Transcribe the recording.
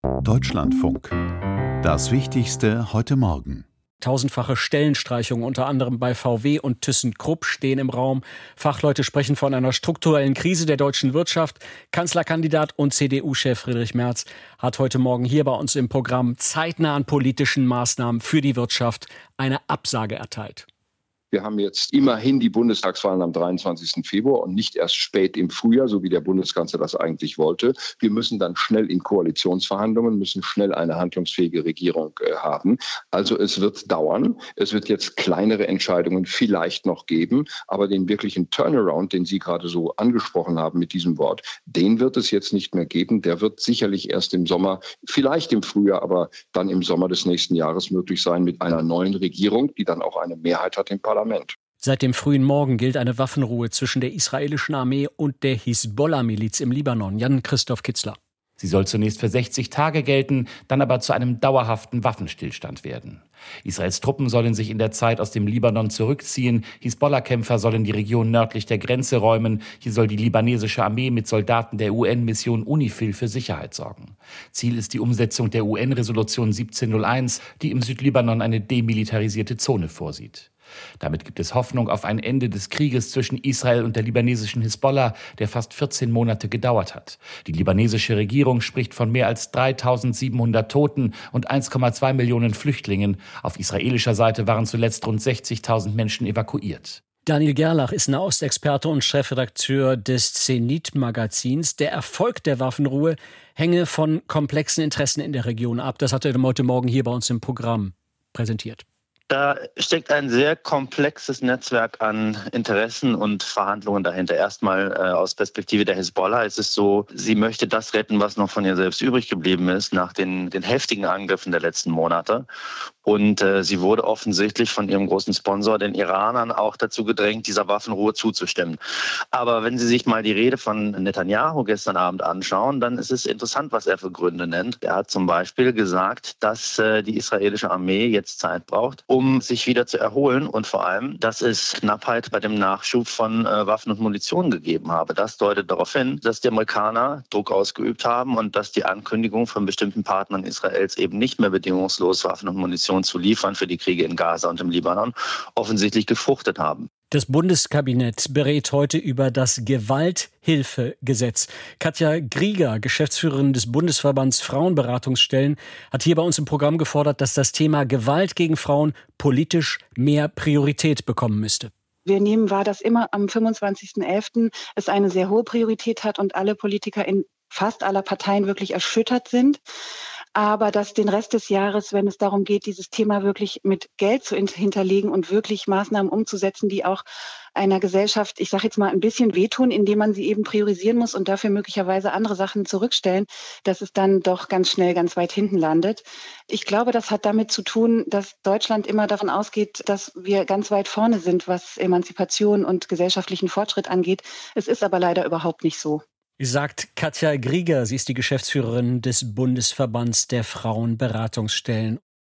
Deutschlandfunk. Das Wichtigste heute Morgen. Tausendfache Stellenstreichungen, unter anderem bei VW und ThyssenKrupp, stehen im Raum. Fachleute sprechen von einer strukturellen Krise der deutschen Wirtschaft. Kanzlerkandidat und CDU-Chef Friedrich Merz hat heute Morgen hier bei uns im Programm zeitnahen politischen Maßnahmen für die Wirtschaft eine Absage erteilt. Wir haben jetzt immerhin die Bundestagswahlen am 23. Februar und nicht erst spät im Frühjahr, so wie der Bundeskanzler das eigentlich wollte. Wir müssen dann schnell in Koalitionsverhandlungen, müssen schnell eine handlungsfähige Regierung haben. Also es wird dauern. Es wird jetzt kleinere Entscheidungen vielleicht noch geben. Aber den wirklichen Turnaround, den Sie gerade so angesprochen haben mit diesem Wort, den wird es jetzt nicht mehr geben. Der wird sicherlich erst im Sommer, vielleicht im Frühjahr, aber dann im Sommer des nächsten Jahres möglich sein mit einer neuen Regierung, die dann auch eine Mehrheit hat im Parlament. Seit dem frühen Morgen gilt eine Waffenruhe zwischen der israelischen Armee und der Hisbollah-Miliz im Libanon. Jan-Christoph Kitzler. Sie soll zunächst für 60 Tage gelten, dann aber zu einem dauerhaften Waffenstillstand werden. Israels Truppen sollen sich in der Zeit aus dem Libanon zurückziehen. Hisbollah-Kämpfer sollen die Region nördlich der Grenze räumen. Hier soll die libanesische Armee mit Soldaten der UN-Mission UNIFIL für Sicherheit sorgen. Ziel ist die Umsetzung der UN-Resolution 1701, die im Südlibanon eine demilitarisierte Zone vorsieht. Damit gibt es Hoffnung auf ein Ende des Krieges zwischen Israel und der libanesischen Hisbollah, der fast 14 Monate gedauert hat. Die libanesische Regierung spricht von mehr als 3.700 Toten und 1,2 Millionen Flüchtlingen. Auf israelischer Seite waren zuletzt rund 60.000 Menschen evakuiert. Daniel Gerlach ist Nahostexperte und Chefredakteur des Zenit-Magazins. Der Erfolg der Waffenruhe hänge von komplexen Interessen in der Region ab. Das hat er heute Morgen hier bei uns im Programm präsentiert. Da steckt ein sehr komplexes Netzwerk an Interessen und Verhandlungen dahinter. Erstmal aus Perspektive der Hisbollah ist es so, sie möchte das retten, was noch von ihr selbst übrig geblieben ist nach den heftigen Angriffen der letzten Monate. Und sie wurde offensichtlich von ihrem großen Sponsor, den Iranern, auch dazu gedrängt, dieser Waffenruhe zuzustimmen. Aber wenn Sie sich mal die Rede von Netanyahu gestern Abend anschauen, dann ist es interessant, was er für Gründe nennt. Er hat zum Beispiel gesagt, dass die israelische Armee jetzt Zeit braucht, um sich wieder zu erholen und vor allem, dass es Knappheit bei dem Nachschub von Waffen und Munition gegeben habe. Das deutet darauf hin, dass die Amerikaner Druck ausgeübt haben und dass die Ankündigung von bestimmten Partnern Israels eben nicht mehr bedingungslos Waffen und Munition zu liefern für die Kriege in Gaza und im Libanon offensichtlich gefruchtet haben. Das Bundeskabinett berät heute über das Gewalthilfegesetz. Katja Grieger, Geschäftsführerin des Bundesverbands Frauenberatungsstellen, hat hier bei uns im Programm gefordert, dass das Thema Gewalt gegen Frauen politisch mehr Priorität bekommen müsste. Wir nehmen wahr, dass immer am 25.11. es eine sehr hohe Priorität hat und alle Politiker in fast aller Parteien wirklich erschüttert sind. Aber dass den Rest des Jahres, wenn es darum geht, dieses Thema wirklich mit Geld zu hinterlegen und wirklich Maßnahmen umzusetzen, die auch einer Gesellschaft, ich sage jetzt mal, ein bisschen wehtun, indem man sie eben priorisieren muss und dafür möglicherweise andere Sachen zurückstellen, dass es dann doch ganz schnell ganz weit hinten landet. Ich glaube, das hat damit zu tun, dass Deutschland immer davon ausgeht, dass wir ganz weit vorne sind, was Emanzipation und gesellschaftlichen Fortschritt angeht. Es ist aber leider überhaupt nicht so. Sagt Katja Grieger, sie ist die Geschäftsführerin des Bundesverbands der Frauenberatungsstellen.